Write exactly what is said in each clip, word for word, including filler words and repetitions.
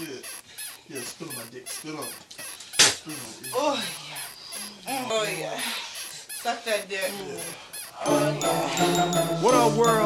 shit. Yeah, spit on my dick. Spit on. Spit on. Yeah. Oh yeah. Oh yeah. Suck that dick. Yeah. Oh yeah. What up, world?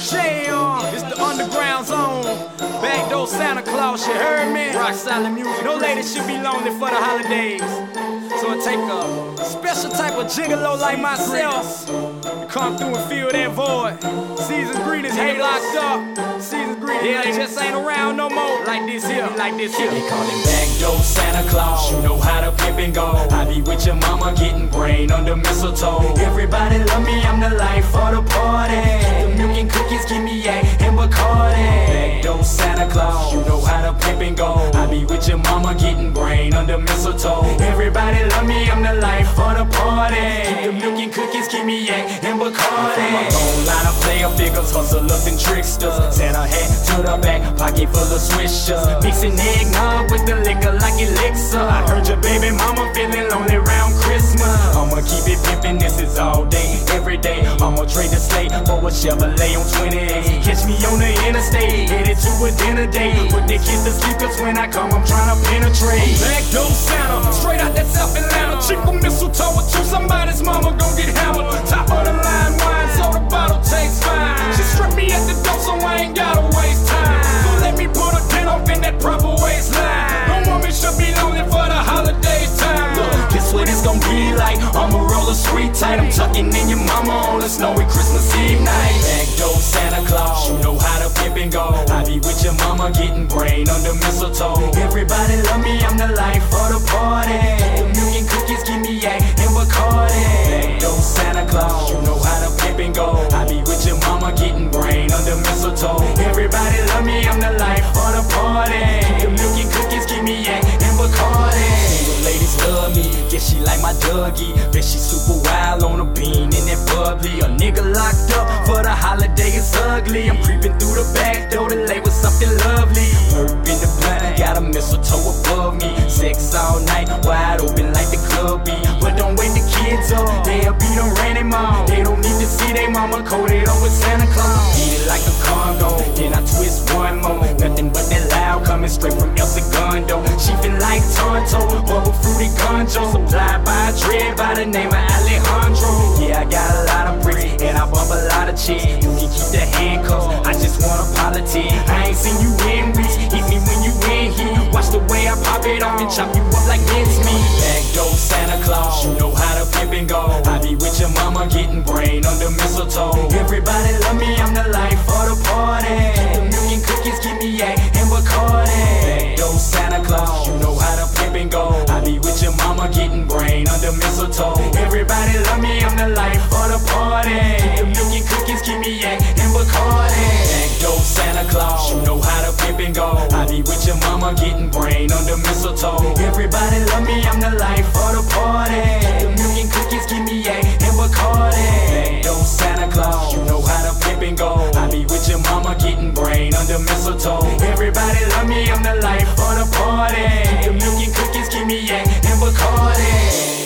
Jam! It's the underground zone. Backdoor Santa Claus, you heard me? Rock solid music. No lady should be lonely for the holidays. So it take a special type of gigolo like myself to come through and fill that void. Season greetings, hey, locked up. Season greetings, yeah, they just ain't around no more. Like this here, like this here. They call him Backdoor Santa Claus. You know how to pimp and go. I be with your mama getting brain under mistletoe. Everybody love me, I'm the life of the party. The milk and cookies give me a and Bacardi. Backdoor Santa Claus. You know how to pimp and go. I be with your mama getting brain under mistletoe. Everybody love me, I'm the life of the party. The milk and cookies give me a and Bacardi. From a whole line of player figures, hustlers and tricksters. Santa hat to the back, pocket full of swishers. Mixing eggnog with the liquor like elixir. I heard your baby mama feeling lonely round Christmas. I'ma keep it pimpin', this is all day, every day. I'ma trade the slate for a Chevrolet on twenty-eight. Catch me on the interstate, headed to a dinner date. Put the kids to sleep, cause when I come, I'm tryna penetrate. Backdoor Santa, straight out that South Atlanta. Cheap a mistletoe or two, somebody's mama gon' get hammered. Top of the line wine, so the bottle tastes fine. She stripped me at the door, so I ain't gotta waste time. So let me put a dent up in that proper waistline. No woman should be lonely for the holidays time. Look, this what it's gon' be like. I'ma roll a sweet tight. I'm tucking in your mama on a snowy Christmas Eve night. Backdoor Santa Claus, you know how to pimp and go. I be with your mama getting brain under mistletoe. Everybody love me, I'm the life of the party. The milk and cookies give me a and Bacardi. Backdoor Santa Claus, you know how to pimp and go. I be with your mama getting brain under mistletoe. Everybody love me, I'm the life of the party. The milk and cookies give me a and Bacardi. Single ladies love me, yeah, she like my Dougie. Bet she super wild on a bean in that bubbly. A nigga locked up for the holiday is ugly. I'm creeping through the back door to lay with something lovely. Herb in the blunt, got a mistletoe above me. Sex all night, wide open like the club be. But don't wake the kids up, they'll be them raining mom. They don't need to see they mama coated up with Santa Claus. Eat it like a Congo, then I twist one more. Nothing but that loud coming straight from El Segundo. She feel like Tonto, bubble fruity conjo. Supplied by a dread by the name of Alejandro. Yeah, I got a lot of bricks, and I bump a lot of chicks. You can keep the handcuffs, I just wanna politic. I ain't seen you in weeks, hit me when you in here. Watch the way I pop it off and chop you up like mincemeat. Backdoor Santa Claus, you know how to pimp and go. I be with your mama getting brain under mistletoe. Everybody love me, I'm the life of the party. The milk and cookies give me a and Bacardi. Backdoor Santa Claus, you know how to pimp and go. I be with your mama getting brain under mistletoe. Everybody love me, I'm the life of the party. The milk and cookies give me a and Bacardi. Backdoor Santa Claus, you know how to pimp and go. I be with your mama getting brain under mistletoe. Everybody love me, I'm the life of the party. The milk and cookies give me a and Bacardi. Backdoor Santa Claus, you know how to pimp and go. I be with your mama getting brain under mistletoe. Everybody love me, I'm the life of the party. The milk and cookies give me a and Bacardi.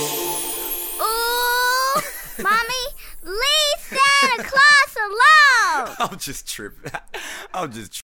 Ooh, mommy, leave Santa Claus alone. I'm just tripping. I'm just tripping.